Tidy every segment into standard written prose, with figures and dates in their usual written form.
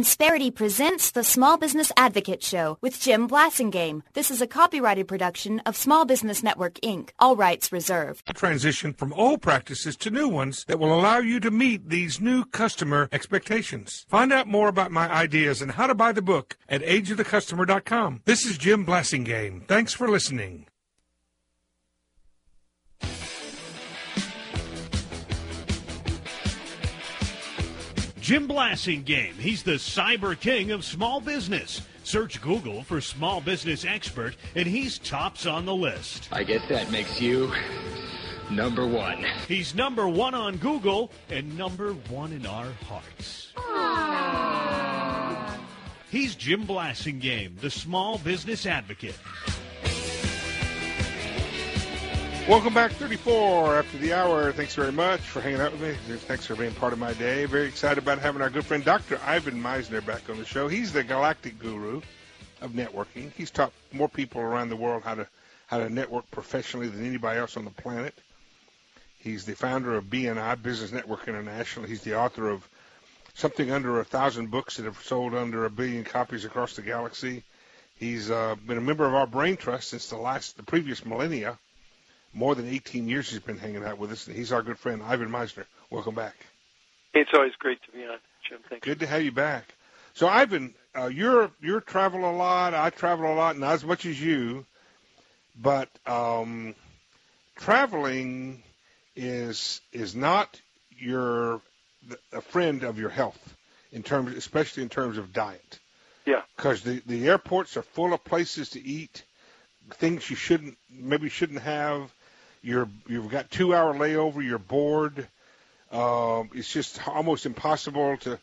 Insperity presents the Small Business Advocate Show with Jim Blasingame. This is a copyrighted production of Small Business Network, Inc., all rights reserved. Transition from old practices to new ones that will allow you to meet these new customer expectations. Find out more about my ideas and how to buy the book at ageofthecustomer.com. This is Jim Blasingame. Thanks for listening. Jim Blasingame. He's the cyber king of small business. Search Google for small business expert, and he's tops on the list. I guess that makes you number one. He's number one on Google and number one in our hearts. Aww. He's Jim Blasingame, the small business advocate. Welcome back, 34 after the hour. Thanks very much for hanging out with me. Thanks for being part of my day. Very excited about having our good friend Dr. Ivan Misner back on the show. He's the galactic guru of networking. He's taught more people around the world how to network professionally than anybody else on the planet. He's the founder of BNI, Business Network International. He's the author of something under 1,000 books that have sold under 1 billion copies across the galaxy. He's been a member of our Brain Trust since the previous millennia. More than 18 years he's been hanging out with us. He's our good friend, Ivan Misner. Welcome back. It's always great to be on, Jim. Thank you. Good to have you back. So, Ivan, you're travel a lot. I travel a lot, not as much as you. But traveling is not a friend of your health, especially in terms of diet. Yeah. Because the airports are full of places to eat, things you shouldn't have. You've got 2-hour layover. You're bored. It's just almost impossible to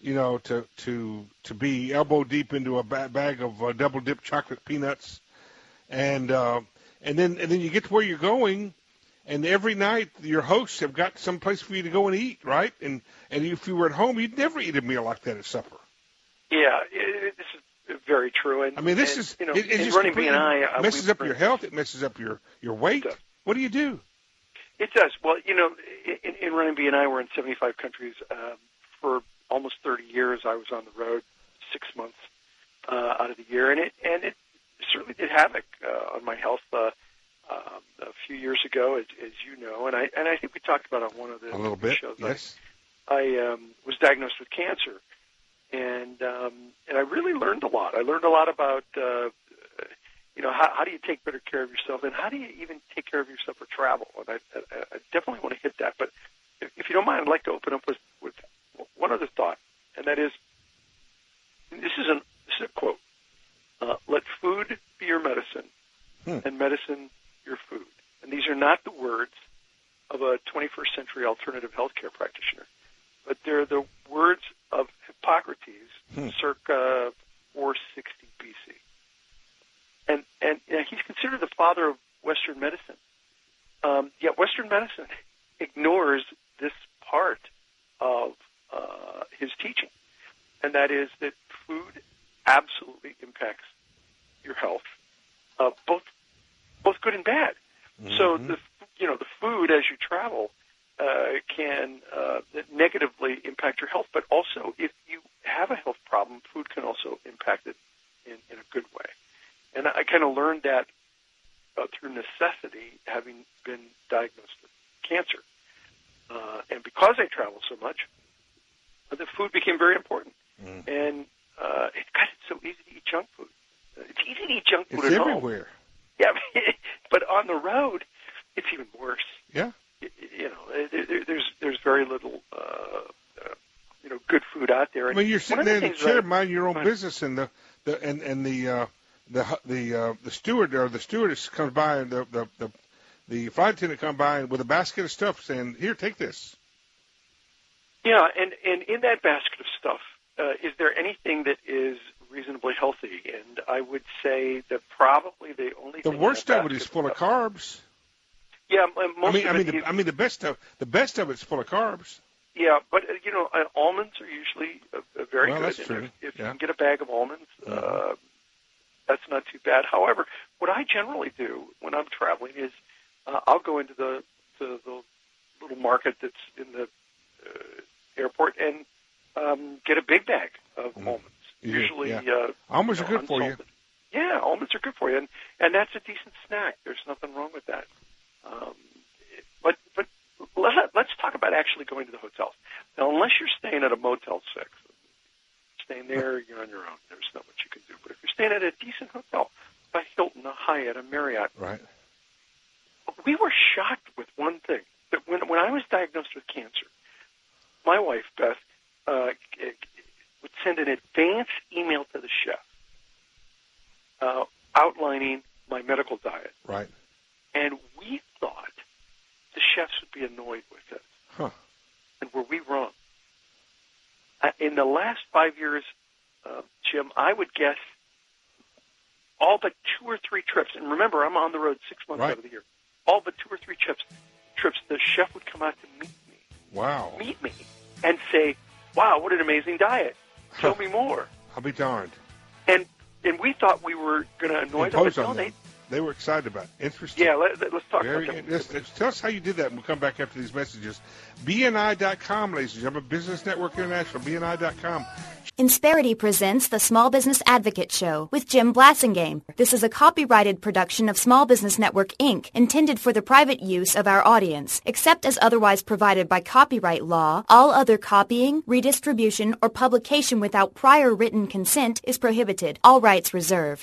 be elbow deep into a bag of double dipped chocolate peanuts, and then you get to where you're going, and every night your hosts have got some place for you to go and eat, right? And if you were at home, you'd never eat a meal like that at supper. Yeah, this is very true. And I mean, it just running BNI messes up your health. It messes up your weight. What do you do? It does. Well, in running BNI, we're in 75 countries. For almost 30 years, I was on the road 6 months out of the year, and it certainly did havoc on my health. A few years ago, as you know, and I think we talked about it on one of the shows. Yes. I was diagnosed with cancer, and I really learned a lot. I learned a lot about how do you take better care of yourself, and how do you even take care of yourself for travel. And I definitely want to hit that. But if you don't mind, I'd like to open up with one other thought, and that is, this is a quote: "Let food be your medicine, and medicine your food." And these are not the words of a 21st century alternative healthcare practitioner, but they're the words of Hippocrates, circa 460 BC. And he's considered the father of Western medicine. Yet Western medicine ignores this part of his teaching, and that is that food absolutely impacts your health, both good and bad. Mm-hmm. So the food as you travel can negatively impact your health, but also if you have a health problem, food can also impact it in a good way. And I kind of learned that through necessity, having been diagnosed with cancer. And because I travel so much, the food became very important. Mm. And it's so easy to eat junk food. It's easy to eat junk food at home. It's everywhere. Yeah, but on the road, it's even worse. Yeah. There's very little, good food out there. I mean, you're sitting there in the chair, minding your own business, and the steward or the stewardess comes by, and the flight attendant comes by with a basket of stuff, saying, "Here, take this." Yeah, and in that basket of stuff, is there anything that is reasonably healthy? And I would say that probably the only the thing worst of it is full of carbs. Yeah, the best of it's full of carbs. Yeah, but almonds are usually very good. That's true. If you can get a bag of almonds, that's not too bad. However, what I generally do when I'm traveling is I'll go into the little market that's in the airport and get a big bag of almonds. Usually, almonds are good for you. Yeah, almonds are good for you, and that's a decent snack. There's nothing wrong with that. But let's talk about actually going to the hotels. Now, unless you're staying at a Motel 6, staying there, you're on your own. There's not much you can do. But if you're staying at a decent hotel, a Hilton, a Hyatt, a Marriott, right? We were shocked with one thing. That when I was diagnosed with cancer, my wife, Beth, would send an advance email to the chef outlining my medical diet. Right. And we thought the chefs would be annoyed with it. Huh. And were we wrong? In the last 5 years, Jim, I would guess all but 2 or 3 trips, and remember, I'm on the road 6 months out of the year, all but 2 or 3 trips, the chef would come out to meet me. Wow. Meet me and say, wow, what an amazing diet. Show me more. I'll be darned. And we thought we were going to annoy them, but no, they were excited about it. Interesting. Yeah, let's talk about that. Tell us how you did that, and we'll come back after these messages. BNI.com, ladies and gentlemen, Business Network International, BNI.com. Insperity presents the Small Business Advocate Show with Jim Blasingame. This is a copyrighted production of Small Business Network, Inc., intended for the private use of our audience. Except as otherwise provided by copyright law, all other copying, redistribution, or publication without prior written consent is prohibited. All rights reserved.